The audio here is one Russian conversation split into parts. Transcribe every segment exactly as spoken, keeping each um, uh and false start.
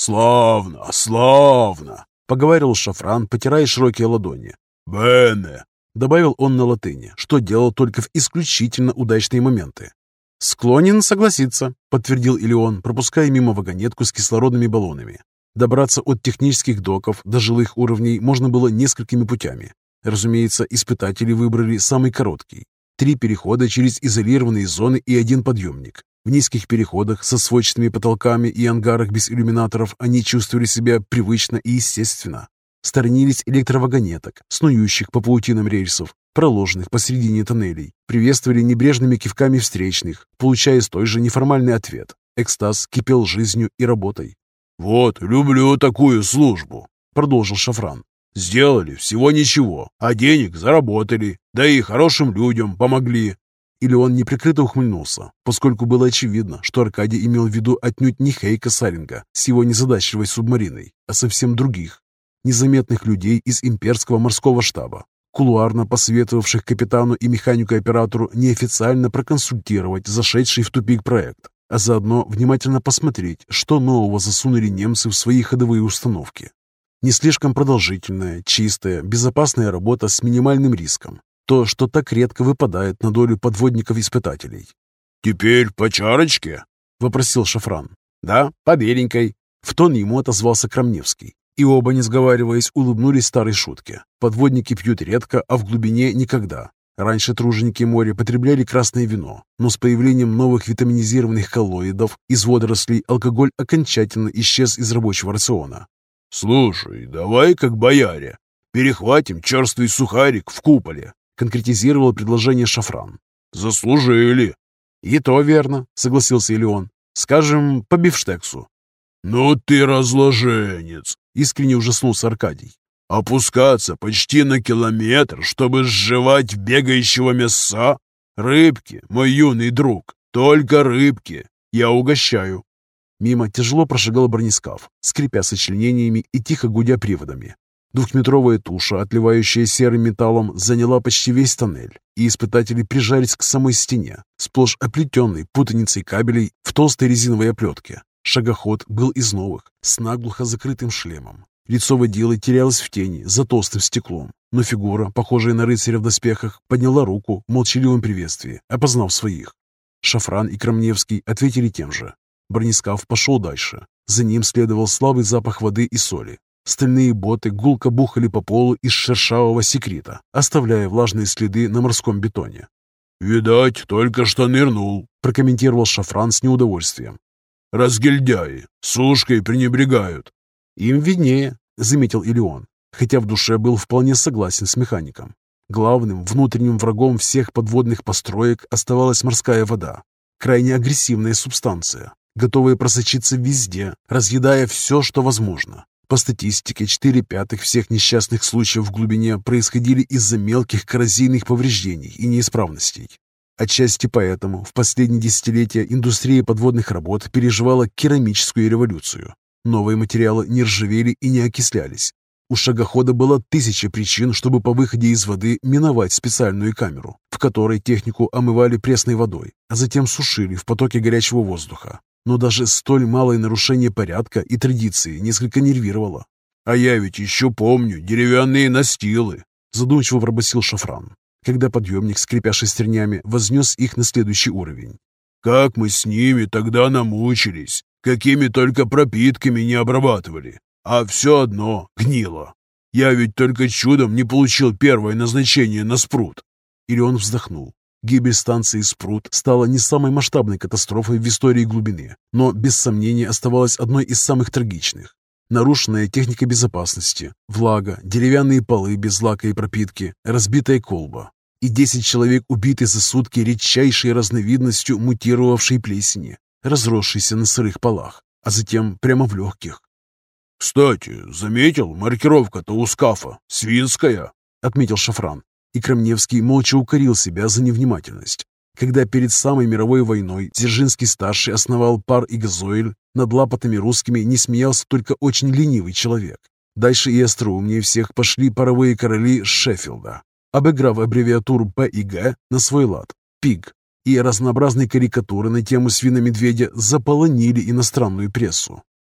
«Славно, славно!» — поговаривал Шафран, потирая широкие ладони. «Бене!» — добавил он на латыни, что делал только в исключительно удачные моменты. «Склонен согласиться», — подтвердил Илеон, пропуская мимо вагонетку с кислородными баллонами. Добраться от технических доков до жилых уровней можно было несколькими путями. Разумеется, испытатели выбрали самый короткий. Три перехода через изолированные зоны и один подъемник. В низких переходах со сводчатыми потолками и ангарах без иллюминаторов они чувствовали себя привычно и естественно. Сторонились электровагонеток, снующих по паутинам рельсов, проложенных посредине тоннелей, приветствовали небрежными кивками встречных, получая столь же неформальный ответ. Экстаз кипел жизнью и работой. «Вот, люблю такую службу», — продолжил Шафран. «Сделали всего ничего, а денег заработали, да и хорошим людям помогли». Или он неприкрыто ухмыльнулся, поскольку было очевидно, что Аркадий имел в виду отнюдь не Хейка Саринга с его незадачливой субмариной, а совсем других, незаметных людей из имперского морского штаба, кулуарно посоветовавших капитану и механику-оператору неофициально проконсультировать зашедший в тупик проект, а заодно внимательно посмотреть, что нового засунули немцы в свои ходовые установки. Не слишком продолжительная, чистая, безопасная работа с минимальным риском. То, что так редко выпадает на долю подводников-испытателей. «Теперь по чарочке?» — вопросил Шафран. «Да, по беленькой». В тон ему отозвался Крамневский. И оба, не сговариваясь, улыбнулись старой шутке. Подводники пьют редко, а в глубине никогда. Раньше труженики моря потребляли красное вино, но с появлением новых витаминизированных коллоидов из водорослей алкоголь окончательно исчез из рабочего рациона. «Слушай, давай как бояре. Перехватим черствый сухарик в куполе», — конкретизировал предложение Шафран. «Заслужили». «И то верно», — согласился Илеон. «Скажем, по бифштексу». «Ну ты разложенец», — искренне ужаснулся Аркадий. «Опускаться почти на километр, чтобы сживать бегающего мяса? Рыбки, мой юный друг, только рыбки. Я угощаю». Мимо тяжело прошагал бронескаф, скрипя сочленениями и тихо гудя приводами. Двухметровая туша, отливающая серым металлом, заняла почти весь тоннель, и испытатели прижались к самой стене, сплошь оплетенной путаницей кабелей в толстой резиновой оплетке. Шагоход был из новых, с наглухо закрытым шлемом. Лицо водилы терялось в тени за толстым стеклом, но фигура, похожая на рыцаря в доспехах, подняла руку в молчаливом приветствии, опознав своих. Шафран и Крамневский ответили тем же. Бронескаф пошел дальше. За ним следовал слабый запах воды и соли. Стальные боты гулко бухали по полу из шершавого секрета, оставляя влажные следы на морском бетоне. «Видать, только что нырнул», — прокомментировал Шафран с неудовольствием. «Разгильдяи, сушкой пренебрегают». «Им виднее», — заметил Илеон, хотя в душе был вполне согласен с механиком. Главным внутренним врагом всех подводных построек оставалась морская вода. Крайне агрессивная субстанция, готовая просочиться везде, разъедая все, что возможно. По статистике, четыре пятых всех несчастных случаев в глубине происходили из-за мелких коррозийных повреждений и неисправностей. Отчасти поэтому в последние десятилетия индустрия подводных работ переживала керамическую революцию. Новые материалы не ржавели и не окислялись. У шагохода было тысяча причин, чтобы по выходе из воды миновать специальную камеру, в которой технику омывали пресной водой, а затем сушили в потоке горячего воздуха. Но даже столь малое нарушение порядка и традиции несколько нервировало. «А я ведь еще помню деревянные настилы», — задумчиво пробасил Шафран, когда подъемник, скрипя шестернями, вознес их на следующий уровень. «Как мы с ними тогда намучились, какими только пропитками не обрабатывали, а все одно гнило. Я ведь только чудом не получил первое назначение на спрут». Или он вздохнул. Гибель станции «Спрут» стала не самой масштабной катастрофой в истории глубины, но без сомнения оставалась одной из самых трагичных. Нарушенная техника безопасности, влага, деревянные полы без лака и пропитки, разбитая колба и десять человек убиты за сутки редчайшей разновидностью мутировавшей плесени, разросшейся на сырых полах, а затем прямо в легких. «Кстати, заметил, маркировка-то у скафа свинская», — отметил Шафран. И Крамневский молча укорил себя за невнимательность. Когда перед самой мировой войной Дзержинский-старший основал пар и газоиль, над лапотами русскими не смеялся только очень ленивый человек. Дальше и остроумнее всех пошли паровые короли Шеффилда, обыграв аббревиатуру П и Г на свой лад, ПИГ, и разнообразные карикатуры на тему свиномедведя заполонили иностранную прессу.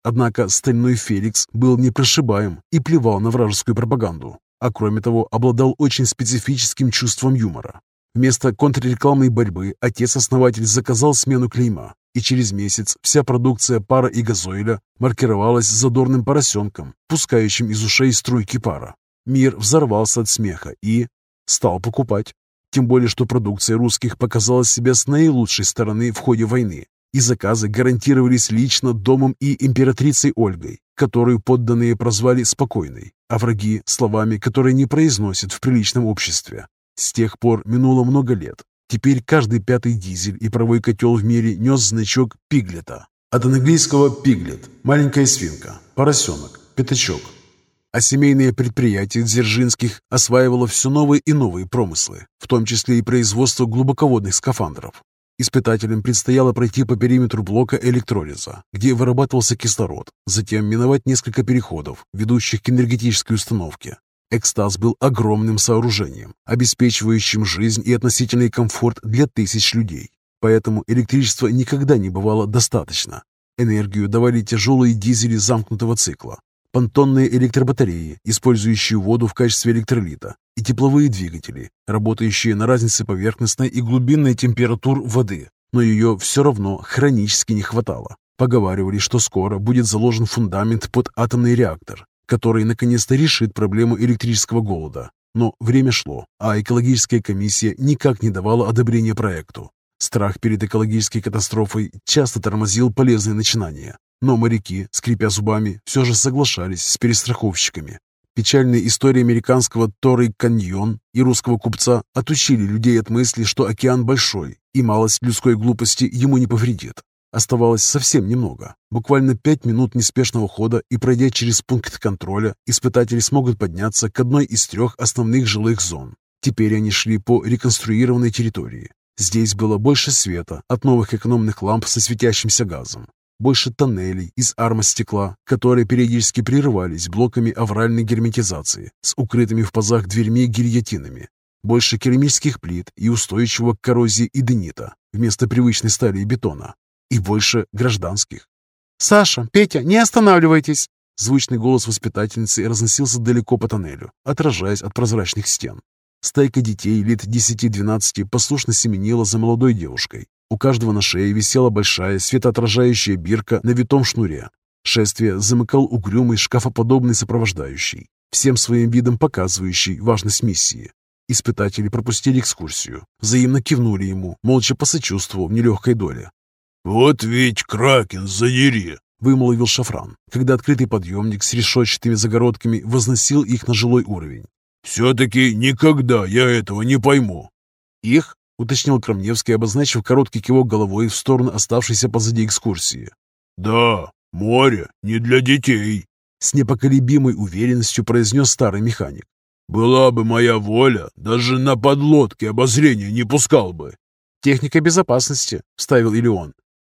Однако стальной Феликс был непрошибаем и плевал на вражескую пропаганду, а кроме того обладал очень специфическим чувством юмора. Вместо контррекламной борьбы отец-основатель заказал смену клейма, и через месяц вся продукция пара и газоиля маркировалась задорным поросенком, пускающим из ушей струйки пара. Мир взорвался от смеха и стал покупать. Тем более, что продукция русских показала себя с наилучшей стороны в ходе войны, и заказы гарантировались лично домом и императрицей Ольгой, которую подданные прозвали «спокойной», а враги – словами, которые не произносят в приличном обществе. С тех пор минуло много лет. Теперь каждый пятый дизель и паровой котел в мире нес значок Пиглета. От английского «пиглет» – маленькая свинка, поросенок, пятачок. А семейное предприятие Дзержинских осваивало все новые и новые промыслы, в том числе и производство глубоководных скафандров. Испытателям предстояло пройти по периметру блока электролиза, где вырабатывался кислород, затем миновать несколько переходов, ведущих к энергетической установке. Экстаз был огромным сооружением, обеспечивающим жизнь и относительный комфорт для тысяч людей. Поэтому электричества никогда не бывало достаточно. Энергию давали тяжелые дизели замкнутого цикла, понтонные электробатареи, использующие воду в качестве электролита, и тепловые двигатели, работающие на разнице поверхностной и глубинной температур воды. Но ее все равно хронически не хватало. Поговаривали, что скоро будет заложен фундамент под атомный реактор, который наконец-то решит проблему электрического голода. Но время шло, а экологическая комиссия никак не давала одобрения проекту. Страх перед экологической катастрофой часто тормозил полезные начинания. Но моряки, скрипя зубами, все же соглашались с перестраховщиками. Печальная история американского Торрey Canyon и русского купца отучили людей от мысли, что океан большой, и малость людской глупости ему не повредит. Оставалось совсем немного. Буквально пять минут неспешного хода, и пройдя через пункт контроля, испытатели смогут подняться к одной из трех основных жилых зон. Теперь они шли по реконструированной территории. Здесь было больше света от новых экономных ламп со светящимся газом, больше тоннелей из армостекла, которые периодически прерывались блоками авральной герметизации с укрытыми в пазах дверьми-гильотинами, больше керамических плит и устойчивого к коррозии эденита вместо привычной стали и бетона, и больше гражданских. «Саша, Петя, не останавливайтесь!» Звучный голос воспитательницы разносился далеко по тоннелю, отражаясь от прозрачных стен. Стайка детей лет десяти-двенадцати послушно семенила за молодой девушкой. У каждого на шее висела большая светоотражающая бирка на витом шнуре. Шествие замыкал угрюмый шкафоподобный сопровождающий, всем своим видом показывающий важность миссии. Испытатели пропустили экскурсию, взаимно кивнули ему, молча посочувствовав в нелегкой доле. «Вот ведь кракен, задери!» — вымолвил Шафран, когда открытый подъемник с решетчатыми загородками возносил их на жилой уровень. «Все-таки никогда я этого не пойму». «Их?» — уточнил Крамневский, обозначив короткий кивок головой в сторону оставшейся позади экскурсии. «Да, море не для детей», — с непоколебимой уверенностью произнес старый механик. «Была бы моя воля, даже на подлодке обозрения не пускал бы». «Техника безопасности», — вставил Илеон.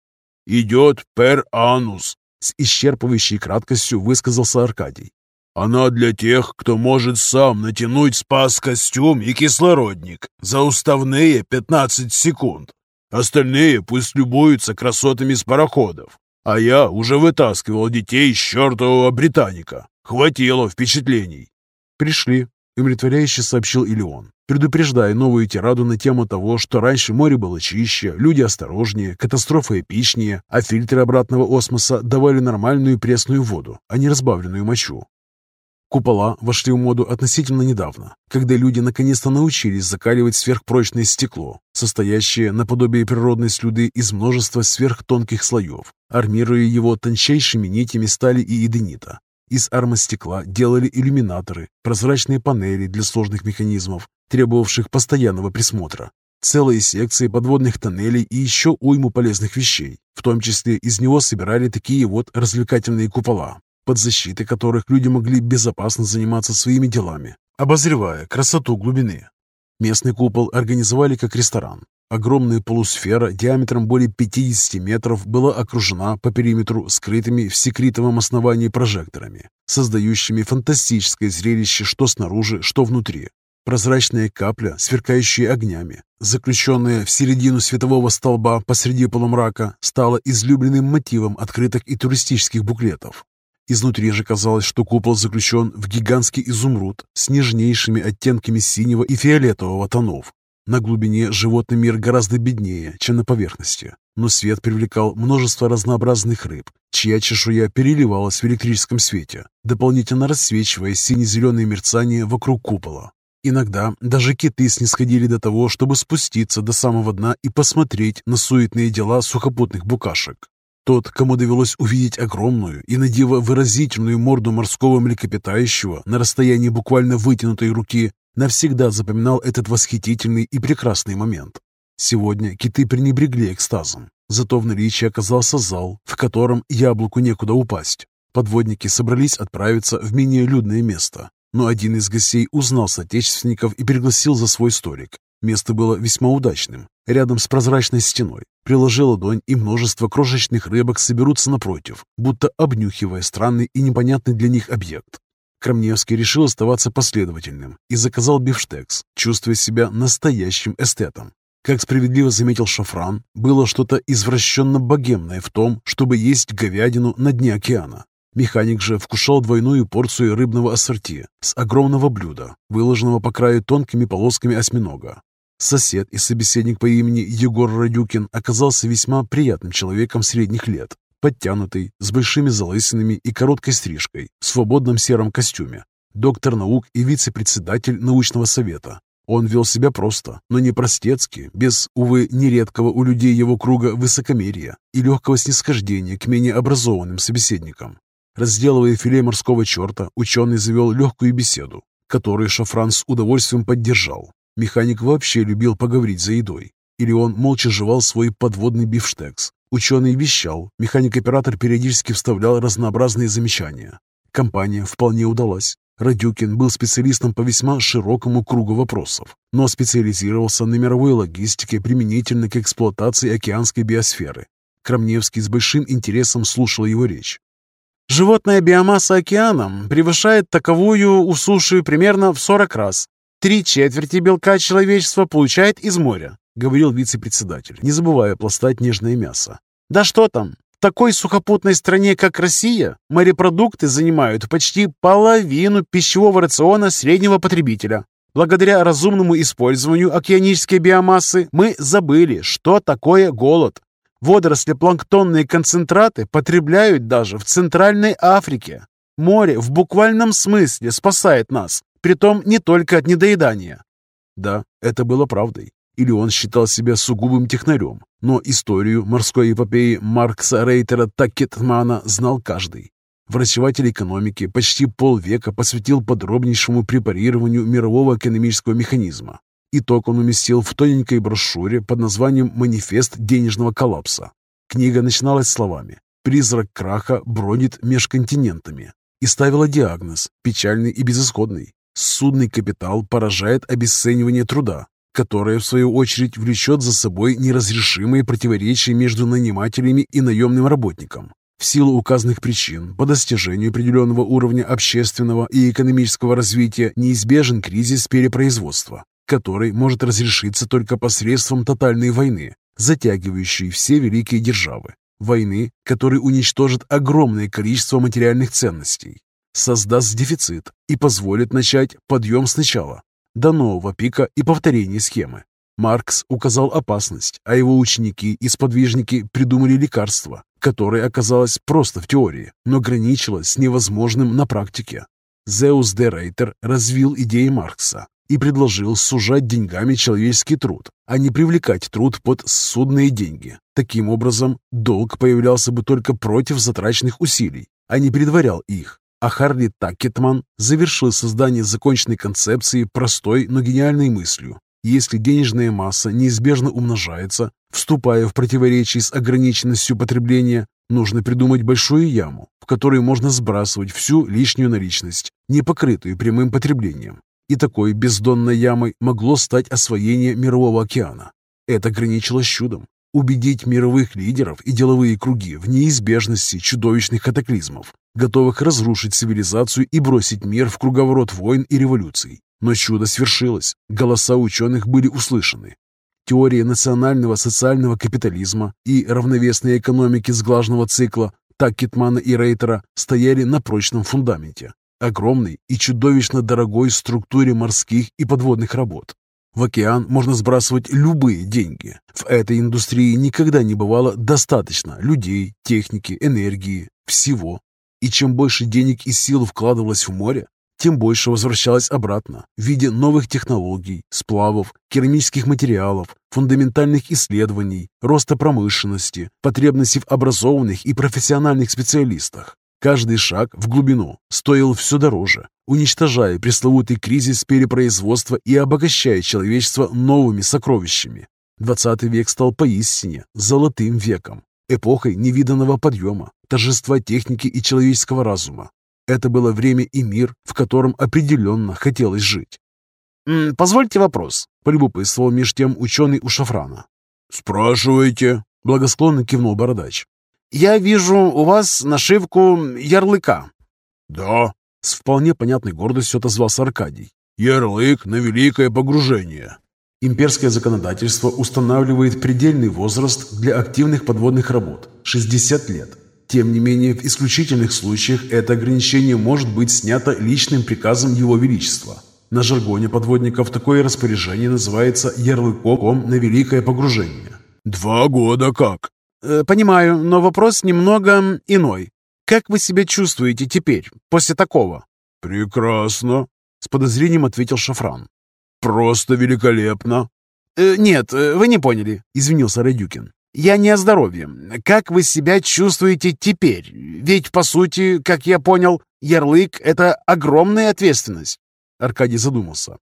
«Идет пер анус», — с исчерпывающей краткостью высказался Аркадий. «Она для тех, кто может сам натянуть спас-костюм и кислородник за уставные пятнадцать секунд. Остальные пусть любуются красотами с пароходов. А я уже вытаскивал детей с чертового Британика. Хватило впечатлений». «Пришли», — умиротворяюще сообщил Илеон, предупреждая новую тираду на тему того, что раньше море было чище, люди осторожнее, катастрофа эпичнее, а фильтры обратного осмоса давали нормальную пресную воду, а не разбавленную мочу. Купола вошли в моду относительно недавно, когда люди наконец-то научились закаливать сверхпрочное стекло, состоящее наподобие природной слюды из множества сверхтонких слоев, армируя его тончайшими нитями стали и эденита. Из армостекла делали иллюминаторы, прозрачные панели для сложных механизмов, требовавших постоянного присмотра, целые секции подводных тоннелей и еще уйму полезных вещей. В том числе из него собирали такие вот развлекательные купола, под защитой которых люди могли безопасно заниматься своими делами, обозревая красоту глубины. Местный купол организовали как ресторан. Огромная полусфера диаметром более пятидесяти метров была окружена по периметру скрытыми в секритовом основании прожекторами, создающими фантастическое зрелище что снаружи, что внутри. Прозрачная капля, сверкающая огнями, заключенная в середину светового столба посреди полумрака, стала излюбленным мотивом открыток и туристических буклетов. Изнутри же казалось, что купол заключен в гигантский изумруд с нежнейшими оттенками синего и фиолетового тонов. На глубине животный мир гораздо беднее, чем на поверхности, но свет привлекал множество разнообразных рыб, чья чешуя переливалась в электрическом свете, дополнительно рассвечивая сине-зеленые мерцания вокруг купола. Иногда даже киты снисходили до того, чтобы спуститься до самого дна и посмотреть на суетные дела сухопутных букашек. Тот, кому довелось увидеть огромную и на диво выразительную морду морского млекопитающего на расстоянии буквально вытянутой руки, навсегда запоминал этот восхитительный и прекрасный момент. Сегодня киты пренебрегли экстазом, зато в наличии оказался зал, в котором яблоку некуда упасть. Подводники собрались отправиться в менее людное место, но один из гостей узнал соотечественников и пригласил за свой столик. Место было весьма удачным, рядом с прозрачной стеной. Приложи ладонь, и множество крошечных рыбок соберутся напротив, будто обнюхивая странный и непонятный для них объект. Крамневский решил оставаться последовательным и заказал бифштекс, чувствуя себя настоящим эстетом. Как справедливо заметил Шафран, было что-то извращенно-богемное в том, чтобы есть говядину на дне океана. Механик же вкушал двойную порцию рыбного ассорти с огромного блюда, выложенного по краю тонкими полосками осьминога. Сосед и собеседник по имени Егор Радюкин оказался весьма приятным человеком средних лет, подтянутый, с большими залысинами и короткой стрижкой, в свободном сером костюме, доктор наук и вице-председатель научного совета. Он вел себя просто, но не простецки, без, увы, нередкого у людей его круга высокомерия и легкого снисхождения к менее образованным собеседникам. Разделывая филе морского черта, ученый завел легкую беседу, которую Шафран с удовольствием поддержал. Механик вообще любил поговорить за едой. Или он молча жевал свой подводный бифштекс. Ученый вещал, механик-оператор периодически вставлял разнообразные замечания. Компания вполне удалась. Радюкин был специалистом по весьма широкому кругу вопросов, но специализировался на мировой логистике применительно к эксплуатации океанской биосферы. Крамневский с большим интересом слушал его речь. Животная биомасса океана превышает таковую у суши примерно в сорок раз. Три четверти белка человечества получает из моря, говорил вице-председатель, не забывая пластать нежное мясо. Да что там, в такой сухопутной стране, как Россия, морепродукты занимают почти половину пищевого рациона среднего потребителя. Благодаря разумному использованию океанической биомассы мы забыли, что такое голод. Водоросли-планктонные концентраты потребляют даже в Центральной Африке. Море в буквальном смысле спасает нас, притом не только от недоедания. Да, это было правдой. Или он считал себя сугубым технарем, но историю морской эпопеи Маркса Рейтера Такетмана знал каждый. Врачеватель экономики почти полвека посвятил подробнейшему препарированию мирового экономического механизма. Итог он уместил в тоненькой брошюре под названием «Манифест денежного коллапса». Книга начиналась словами «Призрак краха бродит меж континентами» и ставила диагноз, печальный и безысходный. Судный капитал поражает обесценивание труда, которое, в свою очередь, влечет за собой неразрешимые противоречия между нанимателями и наемным работником. В силу указанных причин, по достижению определенного уровня общественного и экономического развития, неизбежен кризис перепроизводства, который может разрешиться только посредством тотальной войны, затягивающей все великие державы. Войны, которые уничтожат огромное количество материальных ценностей, создаст дефицит и позволит начать подъем сначала, до нового пика и повторения схемы. Маркс указал опасность, а его ученики и сподвижники придумали лекарство, которое оказалось просто в теории, но граничило с невозможным на практике. Зеус де Рейтер развил идеи Маркса и предложил сужать деньгами человеческий труд, а не привлекать труд под судные деньги. Таким образом, долг появлялся бы только против затраченных усилий, а не предварял их. А Харли Такетман завершил создание законченной концепции простой, но гениальной мыслью. Если денежная масса неизбежно умножается, вступая в противоречие с ограниченностью потребления, нужно придумать большую яму, в которой можно сбрасывать всю лишнюю наличность, не покрытую прямым потреблением. И такой бездонной ямой могло стать освоение Мирового океана. Это граничило с чудом. Убедить мировых лидеров и деловые круги в неизбежности чудовищных катаклизмов, готовых разрушить цивилизацию и бросить мир в круговорот войн и революций. Но чудо свершилось. Голоса ученых были услышаны. Теория национального социального капитализма и равновесной экономики сглаженного цикла Таккетмана и Рейтера стояли на прочном фундаменте, огромной и чудовищно дорогой структуре морских и подводных работ. В океан можно сбрасывать любые деньги. В этой индустрии никогда не бывало достаточно людей, техники, энергии, всего. И чем больше денег и сил вкладывалось в море, тем больше возвращалось обратно в виде новых технологий, сплавов, керамических материалов, фундаментальных исследований, роста промышленности, потребностей в образованных и профессиональных специалистах. Каждый шаг в глубину стоил все дороже, уничтожая пресловутый кризис перепроизводства и обогащая человечество новыми сокровищами. Двадцатый век стал поистине золотым веком, эпохой невиданного подъема, торжества техники и человеческого разума. Это было время и мир, в котором определенно хотелось жить. «Позвольте вопрос», — полюбопытствовал меж тем ученый у Шафрана. «Спрашивайте», — благосклонно кивнул бородач. «Я вижу у вас нашивку ярлыка». «Да», — с вполне понятной гордостью отозвался Аркадий. «Ярлык на великое погружение». Имперское законодательство устанавливает предельный возраст для активных подводных работ – шестьдесят лет. Тем не менее, в исключительных случаях это ограничение может быть снято личным приказом Его Величества. На жаргоне подводников такое распоряжение называется ярлыком на великое погружение. «Два года как?» э, «Понимаю, но вопрос немного иной. Как вы себя чувствуете теперь, после такого?» «Прекрасно», — с подозрением ответил Шафран. «Просто великолепно». Э, «Нет, вы не поняли», — извинился Радюкин. «Я не о здоровье. Как вы себя чувствуете теперь? Ведь, по сути, как я понял, ярлык — это огромная ответственность». Аркадий задумался.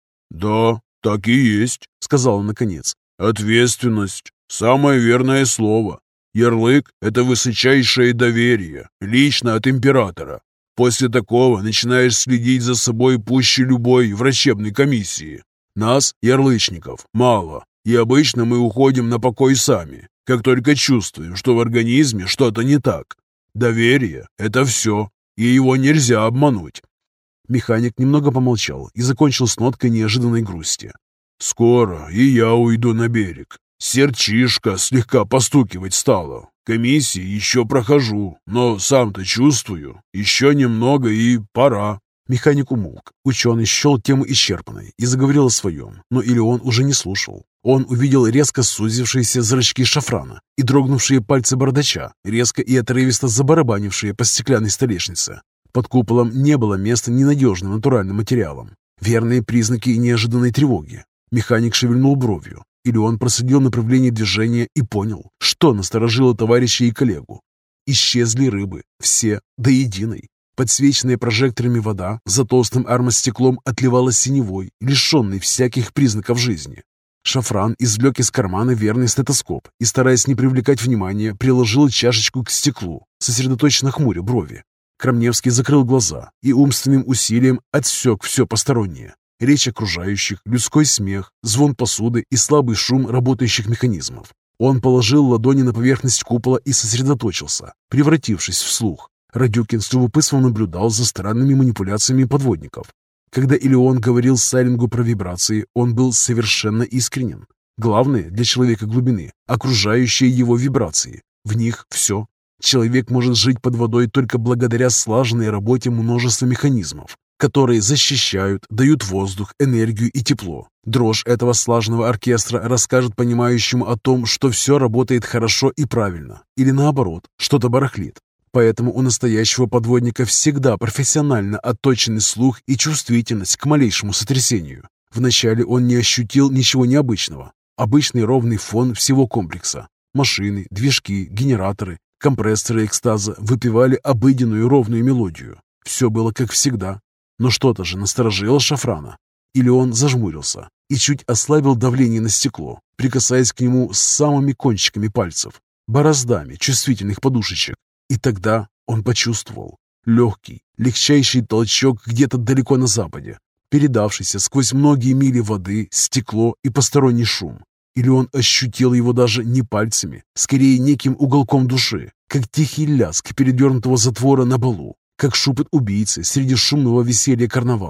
«Да, так и есть», — сказал он наконец. «Ответственность. Самое верное слово. Ярлык — это высочайшее доверие, лично от императора. После такого начинаешь следить за собой пуще любой врачебной комиссии. Нас, ярлычников, мало, и обычно мы уходим на покой сами, как только чувствуем, что в организме что-то не так. Доверие — это все, и его нельзя обмануть». Механик немного помолчал и закончил с ноткой неожиданной грусти. «Скоро и я уйду на берег. Сердчишко слегка постукивать стало. Комиссии еще прохожу, но сам-то чувствую, еще немного и пора». Механик умолк. Ученый счел тему исчерпанной и заговорил о своем, но или он уже не слушал. Он увидел резко сузившиеся зрачки Шафрана и дрогнувшие пальцы бородача, резко и отрывисто забарабанившие по стеклянной столешнице. Под куполом не было места ненадежным натуральным материалам. Верные признаки неожиданной тревоги. Механик шевельнул бровью. Или он проследил направление движения и понял, что насторожило товарища и коллегу. Исчезли рыбы, все до единой. Подсвеченная прожекторами вода за толстым армостеклом отливала синевой, лишенной всяких признаков жизни. Шафран извлек из кармана верный стетоскоп и, стараясь не привлекать внимания, приложил чашечку к стеклу, сосредоточенно хмуря брови. Крамневский закрыл глаза и умственным усилием отсек все постороннее. Речь окружающих, людской смех, звон посуды и слабый шум работающих механизмов. Он положил ладони на поверхность купола и сосредоточился, превратившись в слух. Радюкин с любопытством наблюдал за странными манипуляциями подводников. Когда Илеон говорил Сайлингу про вибрации, он был совершенно искренен. Главное для человека глубины – окружающие его вибрации. В них все. Человек может жить под водой только благодаря слаженной работе множества механизмов, которые защищают, дают воздух, энергию и тепло. Дрожь этого слаженного оркестра расскажет понимающему о том, что все работает хорошо и правильно, или наоборот, что-то барахлит. Поэтому у настоящего подводника всегда профессионально отточенный слух и чувствительность к малейшему сотрясению. Вначале он не ощутил ничего необычного. Обычный ровный фон всего комплекса. Машины, движки, генераторы, компрессоры экстаза выпивали обыденную ровную мелодию. Все было как всегда. Но что-то же насторожило Шафрана. Или он зажмурился и чуть ослабил давление на стекло, прикасаясь к нему с самыми кончиками пальцев, бороздами чувствительных подушечек. И тогда он почувствовал легкий, легчайший толчок где-то далеко на западе, передавшийся сквозь многие мили воды, стекло и посторонний шум. Или он ощутил его даже не пальцами, скорее неким уголком души, как тихий лязг передернутого затвора на балу, как шепот убийцы среди шумного веселья карнавала.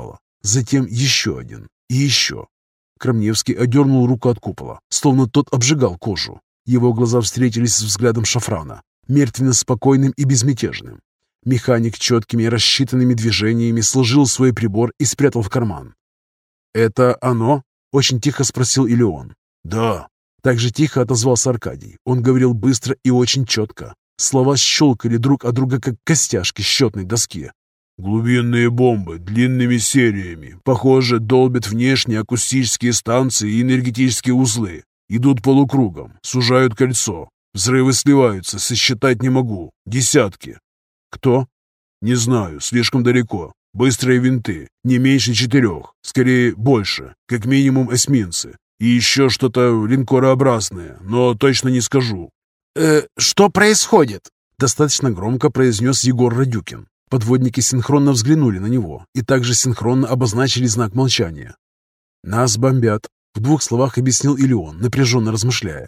затем еще один и еще. Крамневский одернул руку от купола, словно тот обжигал кожу. Его глаза встретились с взглядом Шафрана, мертвенно-спокойным и безмятежным. Механик четкими рассчитанными движениями сложил свой прибор и спрятал в карман. «Это оно?» — очень тихо спросил Илеон. «Да». Так же тихо отозвался Аркадий. Он говорил быстро и очень четко. Слова щелкали друг от друга, как костяшки счетной доски. «Глубинные бомбы длинными сериями. Похоже, долбят внешние акустические станции и энергетические узлы. Идут полукругом, сужают кольцо. Взрывы сливаются, сосчитать не могу. Десятки». «Кто?» «Не знаю, слишком далеко. Быстрые винты, не меньше четырех, скорее больше, как минимум эсминцы. И еще что-то линкорообразное, но точно не скажу». «Э, что происходит?» Достаточно громко произнес Егор Радюкин. Подводники синхронно взглянули на него и также синхронно обозначили знак молчания. «Нас бомбят», — в двух словах объяснил Илеон, напряженно размышляя.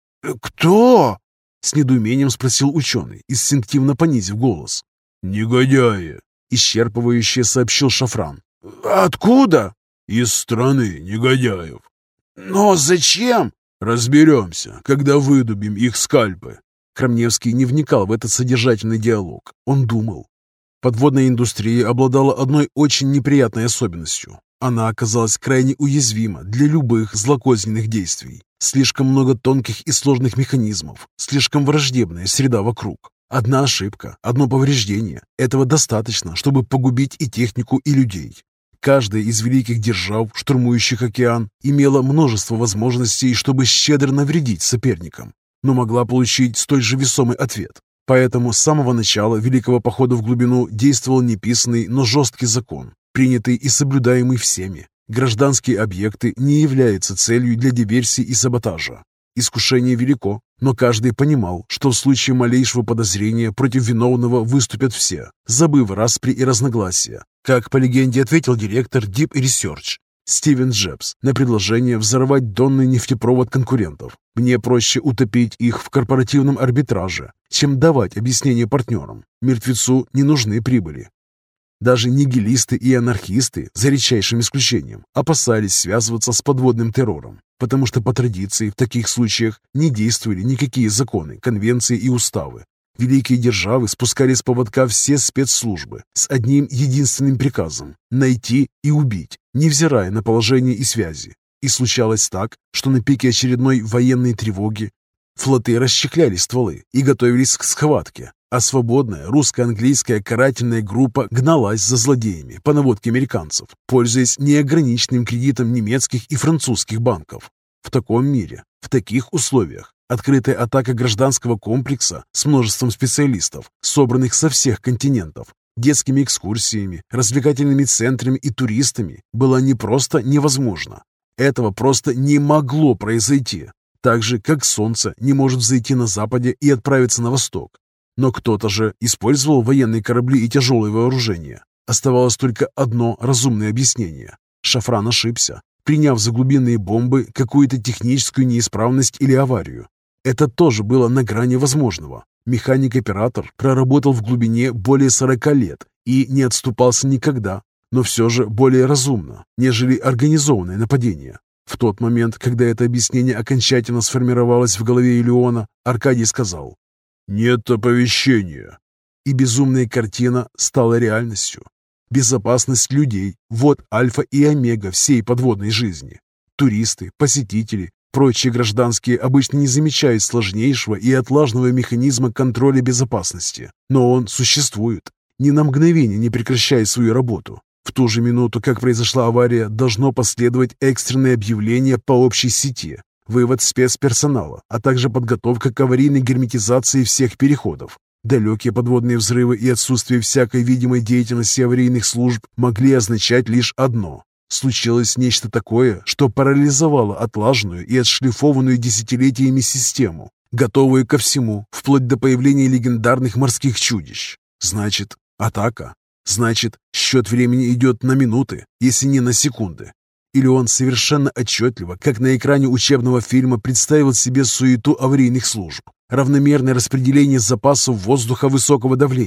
«Кто?» — с недоумением спросил ученый, инстинктивно понизив голос. «Негодяи», — исчерпывающе сообщил Шафран. «Откуда?» «Из страны негодяев». «Но зачем?» «Разберемся, когда выдубим их скальпы». Крамневский не вникал в этот содержательный диалог. Он думал. Подводная индустрия обладала одной очень неприятной особенностью. Она оказалась крайне уязвима для любых злокозненных действий. Слишком много тонких и сложных механизмов, слишком враждебная среда вокруг. Одна ошибка, одно повреждение. Этого достаточно, чтобы погубить и технику, и людей. Каждая из великих держав, штурмующих океан, имела множество возможностей, чтобы щедро навредить соперникам, но могла получить столь же весомый ответ. Поэтому с самого начала Великого похода в глубину действовал неписанный, но жесткий закон, принятый и соблюдаемый всеми. Гражданские объекты не являются целью для диверсии и саботажа. Искушение велико, но каждый понимал, что в случае малейшего подозрения против виновного выступят все, забыв распри и разногласия. Как по легенде ответил директор Deep Research Стивен Джебс на предложение взорвать донный нефтепровод конкурентов. «Мне проще утопить их в корпоративном арбитраже, чем давать объяснение партнерам. Мертвецу не нужны прибыли». Даже нигилисты и анархисты, за редчайшим исключением, опасались связываться с подводным террором, потому что по традиции в таких случаях не действовали никакие законы, конвенции и уставы. Великие державы спускали с поводка все спецслужбы с одним единственным приказом – найти и убить, невзирая на положение и связи. И случалось так, что на пике очередной военной тревоги флоты расчехляли стволы и готовились к схватке, а свободная русско-английская карательная группа гналась за злодеями по наводке американцев, пользуясь неограниченным кредитом немецких и французских банков. В таком мире, в таких условиях, открытая атака гражданского комплекса с множеством специалистов, собранных со всех континентов, детскими экскурсиями, развлекательными центрами и туристами, была не просто невозможна. Этого просто не могло произойти. Так же, как солнце не может взойти на западе и отправиться на восток. Но кто-то же использовал военные корабли и тяжелое вооружение. Оставалось только одно разумное объяснение. Шафран ошибся, приняв за глубинные бомбы какую-то техническую неисправность или аварию. Это тоже было на грани возможного. Механик-оператор проработал в глубине более сорока лет и не отступался никогда, но все же более разумно, нежели организованное нападение. В тот момент, когда это объяснение окончательно сформировалось в голове Илеона, Аркадий сказал: «Нет оповещения». И безумная картина стала реальностью. Безопасность людей – вот альфа и омега всей подводной жизни. Туристы, посетители, прочие гражданские обычно не замечают сложнейшего и отлаженного механизма контроля безопасности. Но он существует, ни на мгновение не прекращая свою работу. В ту же минуту, как произошла авария, должно последовать экстренное объявление по общей сети, вывод спецперсонала, а также подготовка к аварийной герметизации всех переходов. Далекие подводные взрывы и отсутствие всякой видимой деятельности аварийных служб могли означать лишь одно. Случилось нечто такое, что парализовало отлаженную и отшлифованную десятилетиями систему, готовую ко всему, вплоть до появления легендарных морских чудищ. Значит, атака. Значит, счет времени идет на минуты, если не на секунды. Или он совершенно отчетливо, как на экране учебного фильма, представил себе суету аварийных служб, равномерное распределение запасов воздуха высокого давления,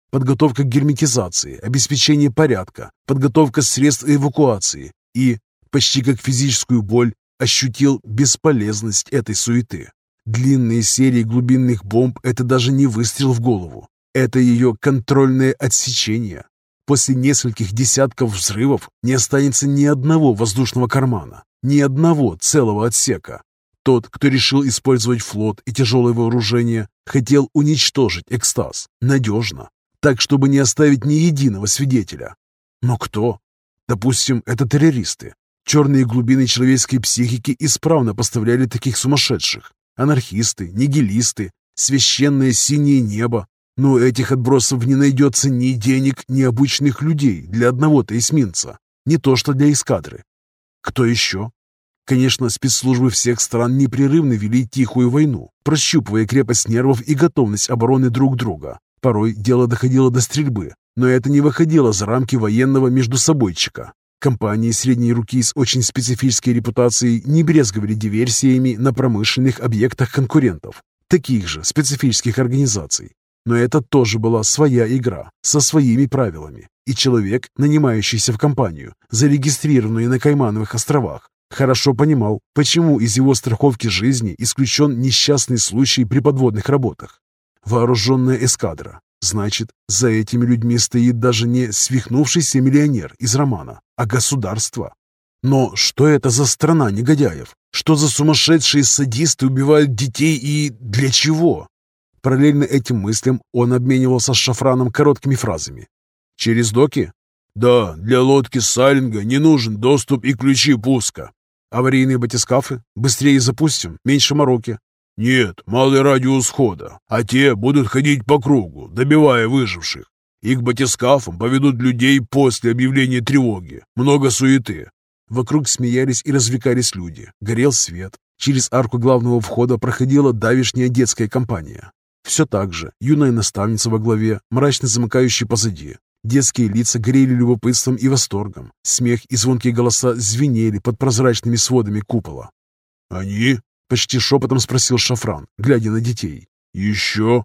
подготовка к герметизации, обеспечение порядка, подготовка средств эвакуации и, почти как физическую боль, ощутил бесполезность этой суеты. Длинные серии глубинных бомб – это даже не выстрел в голову. Это ее контрольное отсечение. После нескольких десятков взрывов не останется ни одного воздушного кармана, ни одного целого отсека. Тот, кто решил использовать флот и тяжелое вооружение, хотел уничтожить экстаз надежно, так, чтобы не оставить ни единого свидетеля. Но кто? Допустим, это террористы. Черные глубины человеческой психики исправно поставляли таких сумасшедших. Анархисты, нигилисты, священное синее небо. Но этих отбросов не найдется ни денег, ни обычных людей для одного-то эсминца. Не то что для эскадры. Кто еще? Конечно, спецслужбы всех стран непрерывно вели тихую войну, прощупывая крепость нервов и готовность обороны друг друга. Порой дело доходило до стрельбы, но это не выходило за рамки военного междусобойчика. Компании средней руки с очень специфической репутацией не брезговали диверсиями на промышленных объектах конкурентов, таких же специфических организаций. Но это тоже была своя игра, со своими правилами. И человек, нанимающийся в компанию, зарегистрированную на Каймановых островах, хорошо понимал, почему из его страховки жизни исключен несчастный случай при подводных работах. Вооруженная эскадра. Значит, за этими людьми стоит даже не свихнувшийся миллионер из романа, а государство. Но что это за страна негодяев? Что за сумасшедшие садисты убивают детей и для чего? Параллельно этим мыслям он обменивался с Шафраном короткими фразами. «Через доки?» «Да, для лодки Салинга не нужен доступ и ключи пуска». «Аварийные батискафы? Быстрее запустим, меньше мороки». «Нет, малый радиус хода, а те будут ходить по кругу, добивая выживших. И к батискафам поведут людей после объявления тревоги. Много суеты». Вокруг смеялись и развлекались люди. Горел свет. Через арку главного входа проходила давишняя детская компания. Все так же, юная наставница во главе, мрачно замыкающий позади. Детские лица горели любопытством и восторгом. Смех и звонкие голоса звенели под прозрачными сводами купола. «Они?» — почти шепотом спросил Шафран, глядя на детей. «Еще?»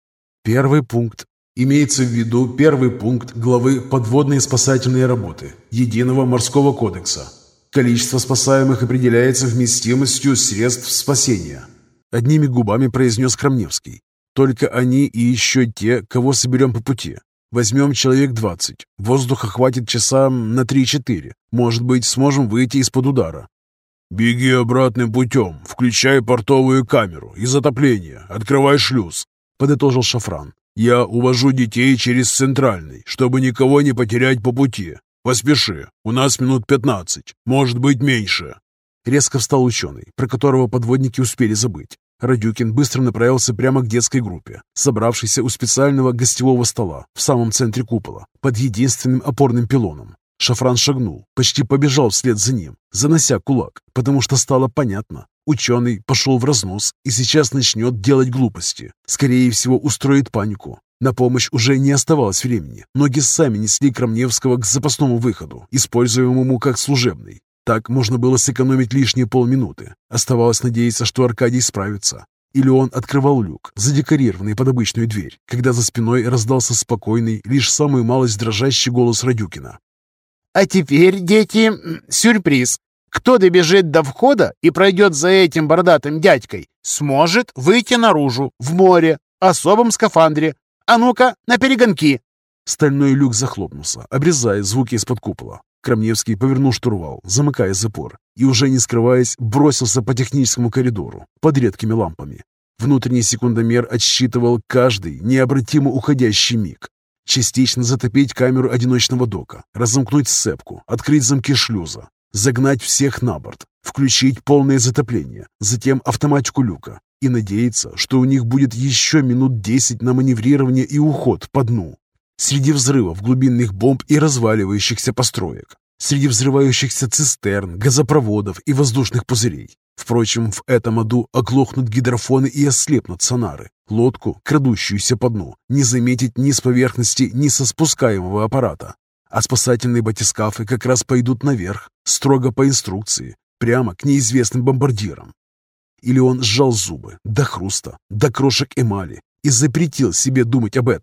Первый пункт. Имеется в виду первый пункт главы «Подводные спасательные работы» Единого морского кодекса. Количество спасаемых определяется вместимостью средств спасения. Одними губами произнес Крамневский. Только они и еще те, кого соберем по пути. Возьмем человек двадцать. Воздуха хватит часа на три-четыре. Может быть, сможем выйти из-под удара. «Беги обратным путем, включай портовую камеру и затопление, открывай шлюз», — подытожил Шафран. «Я увожу детей через центральный, чтобы никого не потерять по пути. Поспеши, у нас минут пятнадцать, может быть меньше». Резко встал ученый, про которого подводники успели забыть. Радюкин быстро направился прямо к детской группе, собравшейся у специального гостевого стола в самом центре купола, под единственным опорным пилоном. Шафран шагнул, почти побежал вслед за ним, занося кулак, потому что стало понятно. Ученый пошел в разнос и сейчас начнет делать глупости. Скорее всего, устроит панику. На помощь уже не оставалось времени. Ноги сами несли Крамневского к запасному выходу, используемому как служебный. Так можно было сэкономить лишние полминуты. Оставалось надеяться, что Аркадий справится. Или он открывал люк, задекорированный под обычную дверь, когда за спиной раздался спокойный, лишь самую малость дрожащий голос Радюкина. «А теперь, дети, сюрприз. Кто добежит до входа и пройдет за этим бородатым дядькой, сможет выйти наружу, в море, в особом скафандре. А ну-ка, на перегонки!» Стальной люк захлопнулся, обрезая звуки из-под купола. Крамневский повернул штурвал, замыкая запор, и, уже не скрываясь, бросился по техническому коридору под редкими лампами. Внутренний секундомер отсчитывал каждый необратимо уходящий миг. Частично затопить камеру одиночного дока, разомкнуть сцепку, открыть замки шлюза, загнать всех на борт, включить полное затопление, затем автоматику люка и надеяться, что у них будет еще минут десять на маневрирование и уход по дну. Среди взрывов глубинных бомб и разваливающихся построек, среди взрывающихся цистерн, газопроводов и воздушных пузырей. Впрочем, в этом аду оглохнут гидрофоны и ослепнут сонары. Лодку, крадущуюся по дну, не заметить ни с поверхности, ни со спускаемого аппарата. А спасательные батискафы как раз пойдут наверх, строго по инструкции, прямо к неизвестным бомбардирам. Или он сжал зубы до хруста, до крошек эмали и запретил себе думать об этом.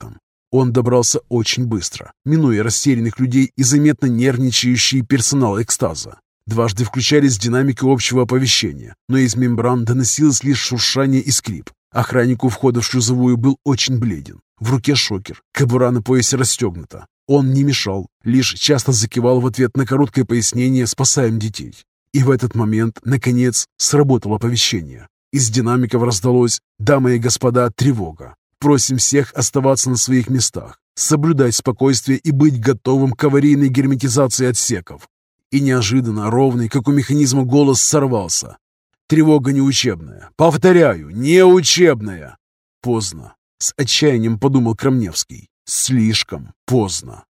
Он добрался очень быстро, минуя растерянных людей и заметно нервничающий персонал экстаза. Дважды включались динамики общего оповещения, но из мембран доносилось лишь шуршание и скрип. Охранник у входа в шлюзовую был очень бледен. В руке шокер, кобура на поясе расстегнута. Он не мешал, лишь часто закивал в ответ на короткое пояснение «спасаем детей». И в этот момент, наконец, сработало оповещение. Из динамиков раздалось «Дамы и господа, тревога! Просим всех оставаться на своих местах, соблюдать спокойствие и быть готовым к аварийной герметизации отсеков». И неожиданно ровный, как у механизма, голос сорвался. «Тревога не учебная. Повторяю, не учебная!» Поздно. С отчаянием подумал Крамневский. Слишком поздно.